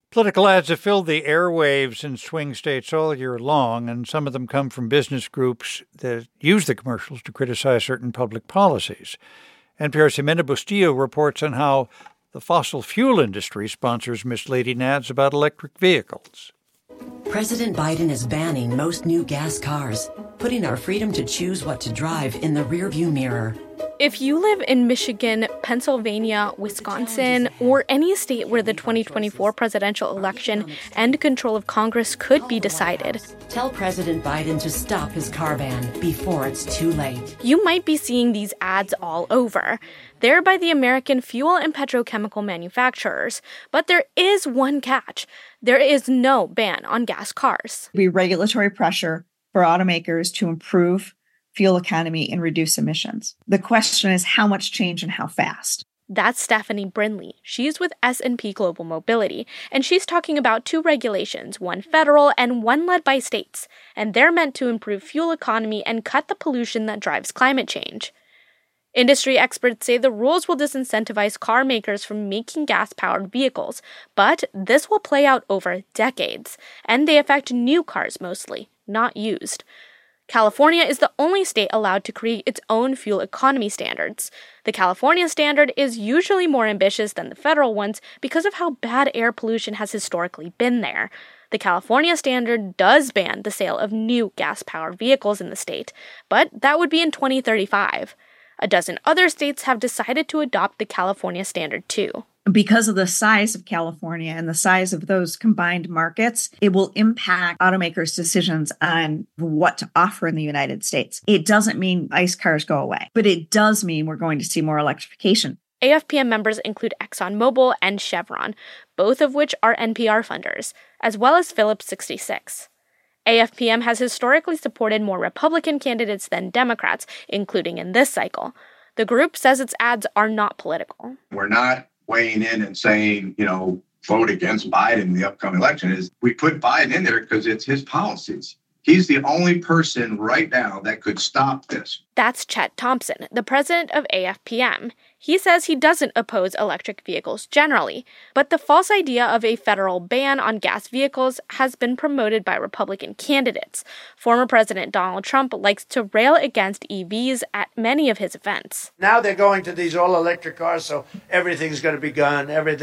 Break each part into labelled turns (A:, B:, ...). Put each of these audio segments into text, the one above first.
A: Political ads have filled the airwaves in swing states all year long, and some of them come from business groups that use the commercials to criticize certain public policies. NPR's Jimena Bustillo reports on how the fossil fuel industry sponsors misleading ads about electric vehicles.
B: President Biden is banning most new gas cars, putting our freedom to choose what to drive in the rearview mirror.
C: If you live in Michigan, Pennsylvania, Wisconsin, or any state where the 2024 presidential election and control of Congress could be decided,
B: tell President Biden to stop his car ban before it's too late.
C: You might be seeing these ads all over. They're by the American fuel and petrochemical manufacturers. But there is one catch. There is no ban on gas cars.
D: Be regulatory pressure for automakers to improve fuel economy and reduce emissions. The question is how much change and how fast.
C: That's Stephanie Brindley. She's with S&P Global Mobility, and she's talking about two regulations, one federal and one led by states, and they're meant to improve fuel economy and cut the pollution that drives climate change. Industry experts say the rules will disincentivize car makers from making gas-powered vehicles, but this will play out over decades, and they affect new cars mostly, not used. California is the only state allowed to create its own fuel economy standards. The California standard is usually more ambitious than the federal ones because of how bad air pollution has historically been there. The California standard does ban the sale of new gas-powered vehicles in the state, but that would be in 2035. A dozen other states have decided to adopt the California standard too.
D: Because of the size of California and the size of those combined markets, it will impact automakers' decisions on what to offer in the United States. It doesn't mean ICE cars go away, but it does mean we're going to see more electrification.
C: AFPM members include ExxonMobil and Chevron, both of which are NPR funders, as well as Phillips 66. AFPM has historically supported more Republican candidates than Democrats, including in this cycle. The group says its ads are not political.
E: We're not weighing in and saying, vote against Biden in the upcoming election. Is we put Biden in there because it's his policies. He's the only person right now that could stop this.
C: That's Chet Thompson, the president of AFPM. He says he doesn't oppose electric vehicles generally, but the false idea of a federal ban on gas vehicles has been promoted by Republican candidates. Former President Donald Trump likes to rail against EVs at many of his events.
F: Now they're going to these all-electric cars, so everything's going to be gone,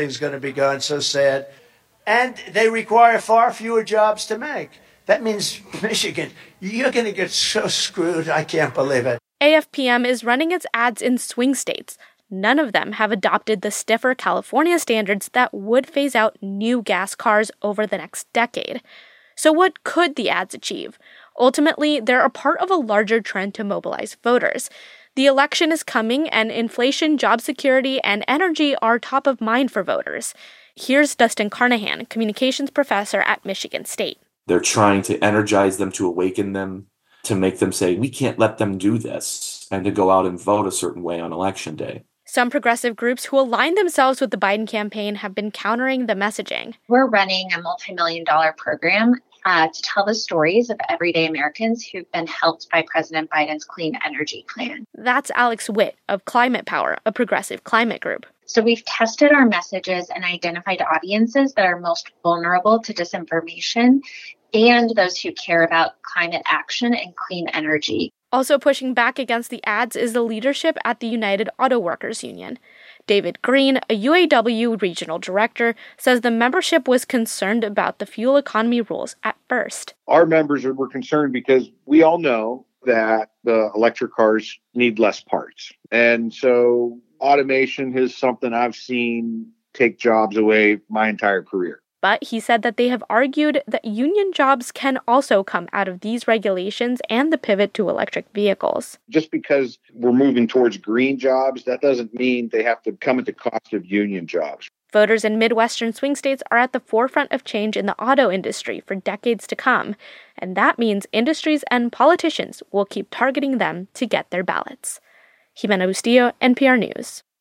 F: so sad. And they require far fewer jobs to make. That means, Michigan, you're going to get so screwed, I can't believe it.
C: AFPM is running its ads in swing states. None of them have adopted the stiffer California standards that would phase out new gas cars over the next decade. So what could the ads achieve? Ultimately, they're a part of a larger trend to mobilize voters. The election is coming, and inflation, job security, and energy are top of mind for voters. Here's Dustin Carnahan, communications professor at Michigan State.
G: They're trying to energize them, to awaken them, to make them say, we can't let them do this, and to go out and vote a certain way on Election Day.
C: Some progressive groups who align themselves with the Biden campaign have been countering the messaging.
H: We're running a multi-million-dollar program to tell the stories of everyday Americans who've been helped by President Biden's clean energy plan.
C: That's Alex Witt of Climate Power, a progressive climate group.
H: So we've tested our messages and identified audiences that are most vulnerable to disinformation and those who care about climate action and clean energy.
C: Also pushing back against the ads is the leadership at the United Auto Workers Union. David Green, a UAW regional director, says the membership was concerned about the fuel economy rules at first.
I: Our members were concerned because we all know that the electric cars need less parts. And so automation is something I've seen take jobs away my entire career.
C: But he said that they have argued that union jobs can also come out of these regulations and the pivot to electric vehicles.
I: Just because we're moving towards green jobs, that doesn't mean they have to come at the cost of union jobs.
C: Voters in Midwestern swing states are at the forefront of change in the auto industry for decades to come, and that means industries and politicians will keep targeting them to get their ballots. Jimena Bustillo, NPR News.